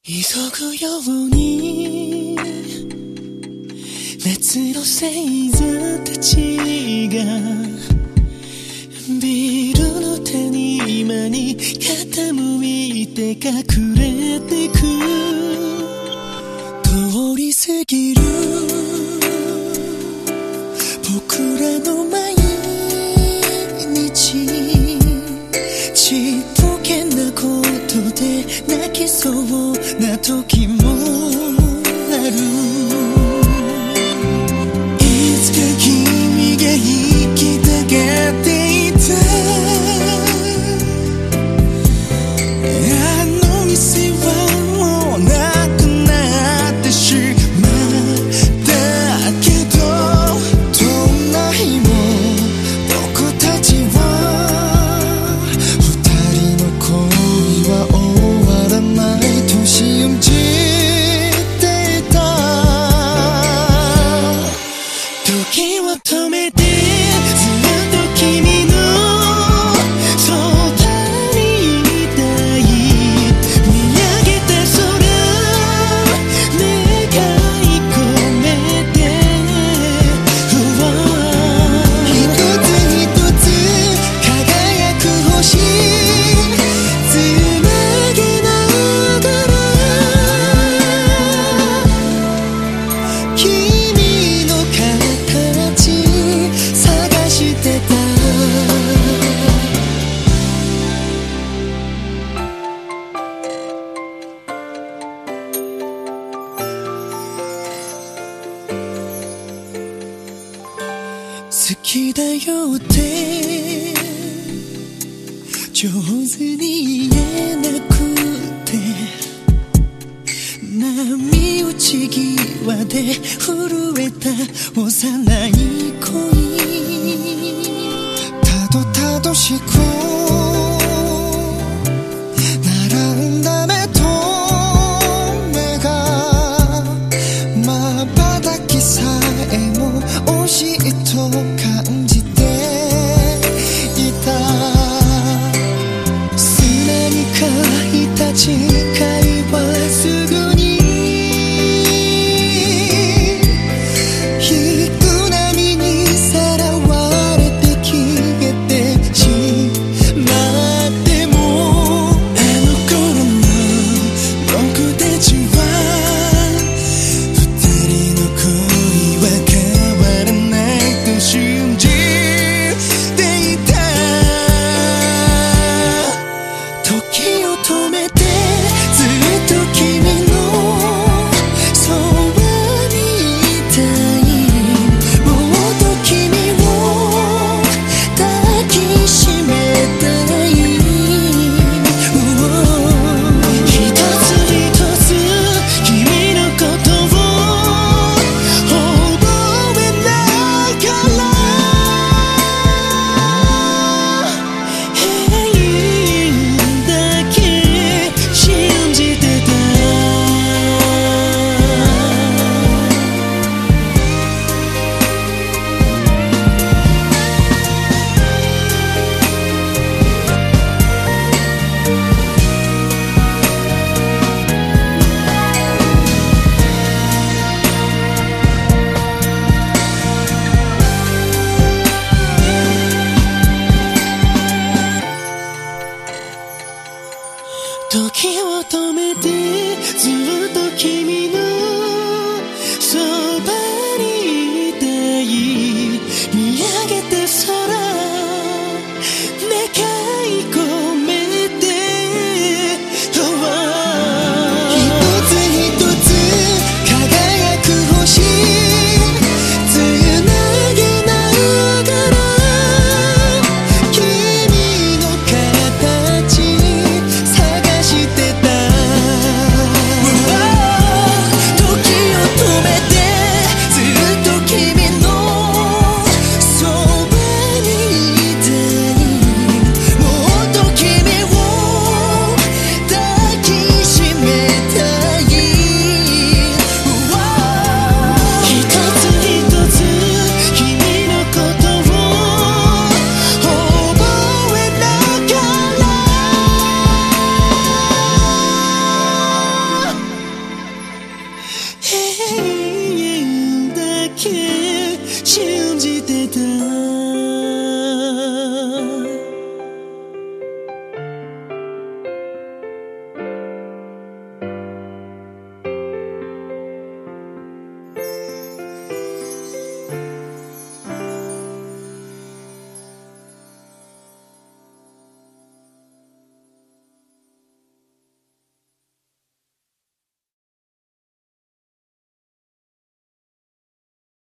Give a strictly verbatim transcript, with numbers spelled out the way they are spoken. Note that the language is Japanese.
急ぐように夏の星座たちがビルの谷間に傾いて隠れてく通り過ぎる僕らの毎日ちっぽけなことで泣きそうな時もあるいつか君が生きたがっていたあの店はもうなくなってしまったけどどんな日も僕たちは二人の恋は終わらないと信じていた時を止めてずっと君のそばにいたい見上げた空願い込めて一つ一つ輝く星つなげながら君の形探してた好きだよって上手に言えなくて波打ち際で震えた幼い恋たどたどしく